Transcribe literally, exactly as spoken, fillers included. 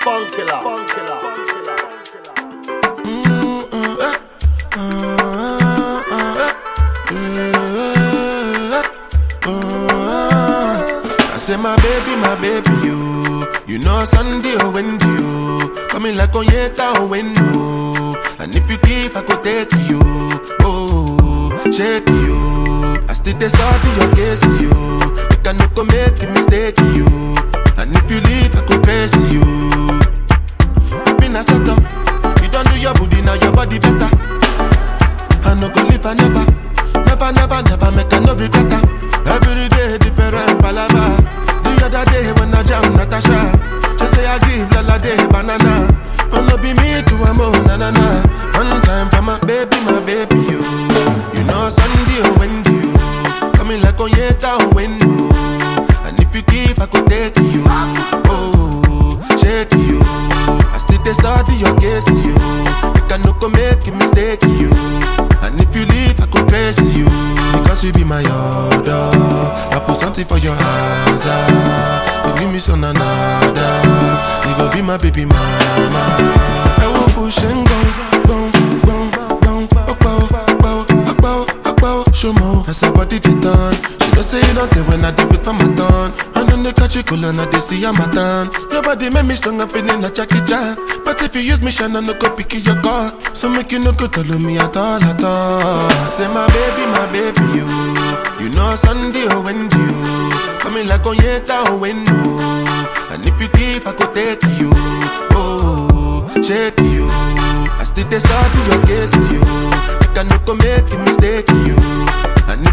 Funkilla, Funkilla, I say my baby, my baby, you You know Sunday or Wendy, you coming like Onyeka or Wendo. And if you give, I could take you. Oh, shake you. I still dey study your case, you You can no make a mistake, you And if you leave, I could praise you. I've been a setup. You don't do your booty, now your body better. I no go live, I never Never, never, never make a no regret. Every day different palava. The other day when I jam Natasha, she say I give Lala day banana. Oh no be me to a mo na na na. One time for my baby, my baby you. You know Sunday or Wendy you coming like Onyeka or Wendo. And if you give, I could take you. Oh, shake you. I still dey study your case you. You can no go make a mistake you. And if you leave, I could praise you. Because you be my order. I put something for your hands. Ah. You give me some another. You go be my baby mama. I will push and go, go, go, go, go, go, go, go, go, show more. As her body they turn. She don't say you don't care when I do it for my turn. And then they catch you cool and I they see I'm a turn. Your body make me strong, I'm feeling like Jackie Chan. But if you use me, shine, I no go pick your call. So make you no go tell me at all, at all. Say my baby, my baby, you You know Sunday or Wendy, you coming like Onyeka or Wendo. And if you give, I could take you. Oh, shake you. I still dey study your case, you You can no go make a mistake, you And if